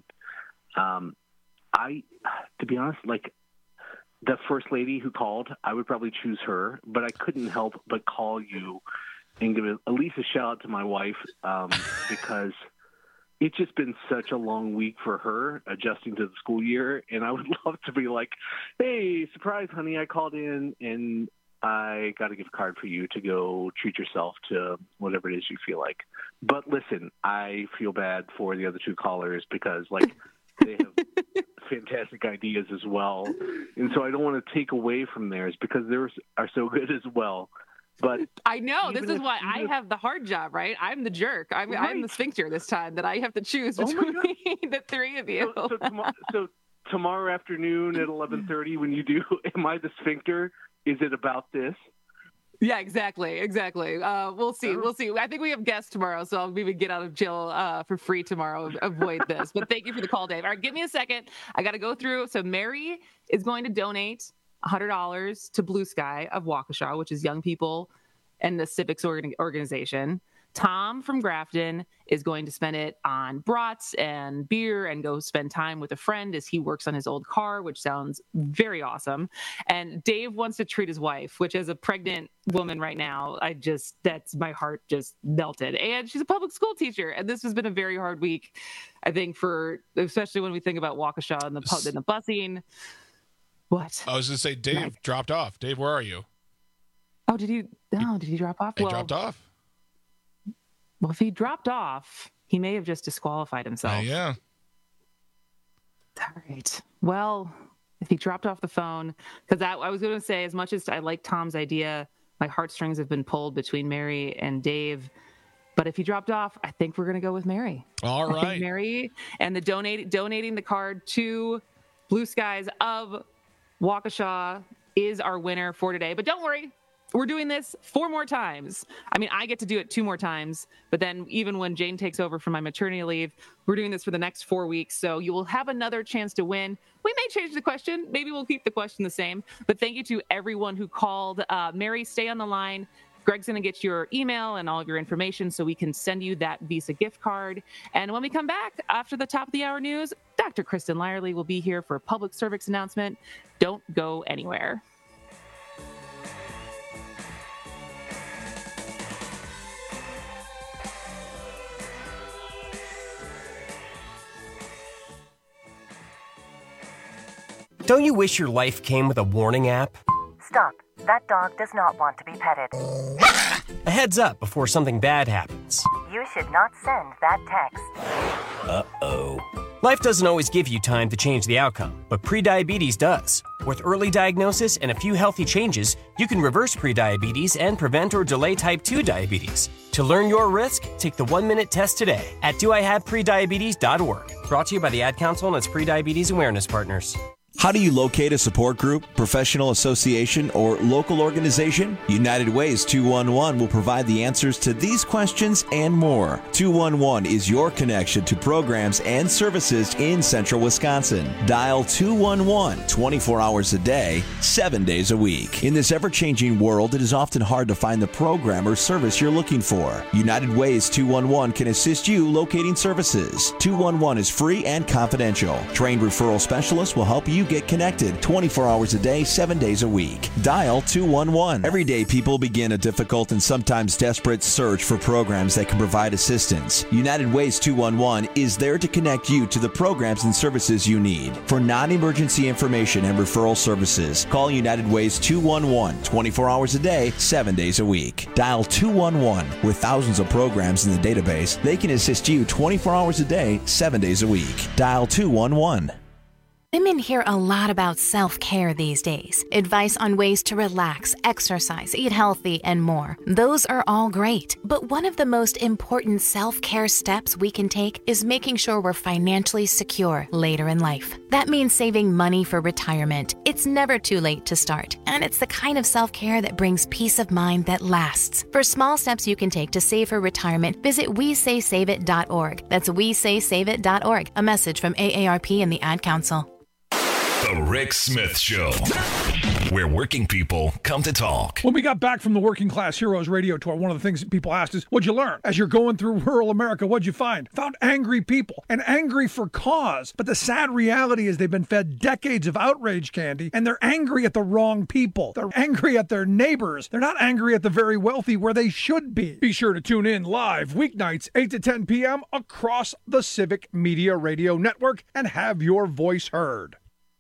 To be honest, like the first lady who called, I would probably choose her, but I couldn't help but call you and give at least a shout out to my wife, because it's just been such a long week for her adjusting to the school year. And I would love to be like, hey, surprise, honey, I called in and I got a gift card for you to go treat yourself to whatever it is you feel like. But listen, I feel bad for the other 2 callers because, like, they have fantastic ideas as well. And so I don't want to take away from theirs because theirs are so good as well. But I know this is why I have the hard job, right? I'm the jerk. I'm the sphincter this time that I have to choose between the 3 of you. So tomorrow afternoon at 11:30, when you do Am I the Sphincter? Is it about this? Yeah, exactly. We'll see. I think we have guests tomorrow, so I'll maybe get out of jail for free tomorrow. Avoid this. But thank you for the call, Dave. All right, give me a second. I got to go through. So Mary is going to donate $100 to Blue Sky of Waukesha, which is young people and the civics organization. Tom from Grafton is going to spend it on brats and beer and go spend time with a friend as he works on his old car, which sounds very awesome. And Dave wants to treat his wife, which as a pregnant woman right now, that's my heart just melted. And she's a public school teacher. And this has been a very hard week, I think, especially when we think about Waukesha and the busing. What? I was going to say, Dave dropped off. Dave, where are you? Oh, did No, did he drop off? He dropped off. Well, if he dropped off, he may have just disqualified himself. Yeah. All right. Well, if he dropped off the phone, because I was going to say, as much as I like Tom's idea, my heartstrings have been pulled between Mary and Dave. But if he dropped off, I think we're going to go with Mary. All right. I think Mary and the donating the card to Blue Skies of Waukesha is our winner for today. But don't worry. We're doing this 4 more times. I mean, I get to do it 2 more times, but then even when Jane takes over from my maternity leave, we're doing this for the next 4 weeks. So you will have another chance to win. We may change the question. Maybe we'll keep the question the same. But thank you to everyone who called. Mary, stay on the line. Greg's going to get your email and all of your information so we can send you that Visa gift card. And when we come back after the top of the hour news, Dr. Kristen Lyerly will be here for a public service announcement. Don't go anywhere. Don't you wish your life came with a warning app? Stop. That dog does not want to be petted. A heads up before something bad happens. You should not send that text. Uh-oh. Life doesn't always give you time to change the outcome, but prediabetes does. With early diagnosis and a few healthy changes, you can reverse prediabetes and prevent or delay type 2 diabetes. To learn your risk, take the 1-minute test today at doihaveprediabetes.org. Brought to you by the Ad Council and its prediabetes awareness partners. How do you locate a support group, professional association, or local organization? United Ways 211 will provide the answers to these questions and more. 211 is your connection to programs and services in central Wisconsin. Dial 211 24 hours a day, 7 days a week. In this ever-changing world, it is often hard to find the program or service you're looking for. United Ways 211 can assist you locating services. 211 is free and confidential. Trained referral specialists will help you get connected 24 hours a day, 7 days a week. Dial 211. Every day, people begin a difficult and sometimes desperate search for programs that can provide assistance. United Ways 211 is there to connect you to the programs and services you need. For non-emergency information and referral services, call United Ways 211 24 hours a day, 7 days a week. Dial 211. With thousands of programs in the database, they can assist you 24 hours a day, 7 days a week. Dial 211. Women hear a lot about self-care these days. Advice on ways to relax, exercise, eat healthy, and more. Those are all great. But one of the most important self-care steps we can take is making sure we're financially secure later in life. That means saving money for retirement. It's never too late to start. And it's the kind of self-care that brings peace of mind that lasts. For small steps you can take to save for retirement, visit WeSaySaveIt.org. That's WeSaySaveIt.org. A message from AARP and the Ad Council. The Rick Smith Show, where working people come to talk. When we got back from the Working Class Heroes radio tour, one of the things that people asked is, what'd you learn? As you're going through rural America, what'd you find? Found angry people, and angry for cause. But the sad reality is they've been fed decades of outrage candy, and they're angry at the wrong people. They're angry at their neighbors. They're not angry at the very wealthy where they should be. Be sure to tune in live weeknights, 8 to 10 p.m. across the Civic Media Radio Network and have your voice heard.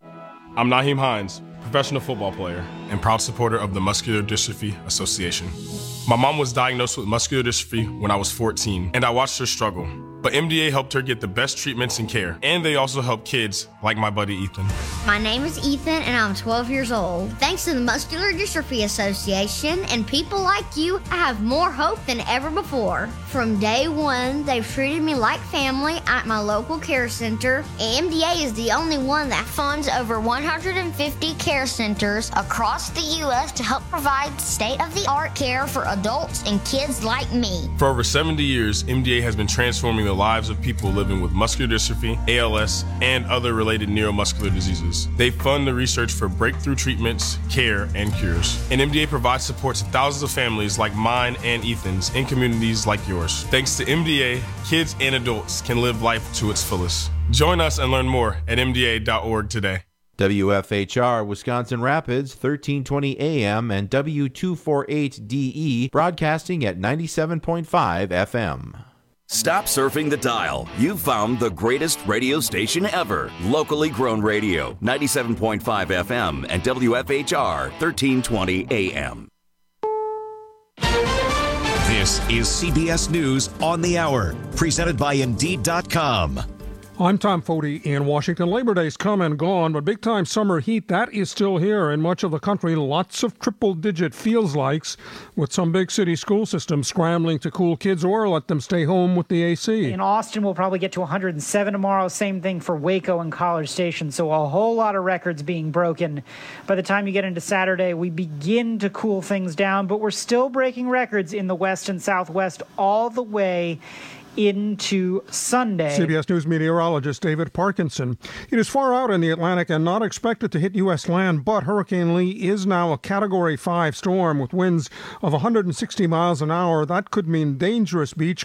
I'm Naheem Hines, professional football player and proud supporter of the Muscular Dystrophy Association. My mom was diagnosed with muscular dystrophy when I was 14, and I watched her struggle. But MDA helped her get the best treatments and care, and they also help kids like my buddy Ethan. My name is Ethan, and I'm 12 years old. Thanks to the Muscular Dystrophy Association and people like you, I have more hope than ever before. From day one, they've treated me like family at my local care center. MDA is the only one that funds over 150 care centers across the U.S. to help provide state-of-the-art care for adults and kids like me. For over 70 years, MDA has been transforming the lives of people living with muscular dystrophy, ALS, and other related neuromuscular diseases. They fund the research for breakthrough treatments, care, and cures. And MDA provides support to thousands of families like mine and Ethan's in communities like yours. Thanks to MDA, kids and adults can live life to its fullest. Join us and learn more at MDA.org today. WFHR Wisconsin Rapids, 1320 AM and W248DE, broadcasting at 97.5 FM. Stop surfing the dial. You've found the greatest radio station ever. Locally grown radio, 97.5 FM and WFHR, 1320 AM. This is CBS News on the Hour, presented by Indeed.com. I'm Tom Foti in Washington. Labor Day's come and gone, but big-time summer heat, that is still here in much of the country. Lots of triple-digit feels-likes, with some big city school systems scrambling to cool kids or let them stay home with the AC. In Austin, we'll probably get to 107 tomorrow. Same thing for Waco and College Station. So a whole lot of records being broken. By the time you get into Saturday, we begin to cool things down, but we're still breaking records in the west and southwest all the way into Sunday. CBS News meteorologist David Parkinson. It is far out in the Atlantic and not expected to hit U.S. land, but Hurricane Lee is now a Category 5 storm with winds of 160 miles an hour. That could mean dangerous beach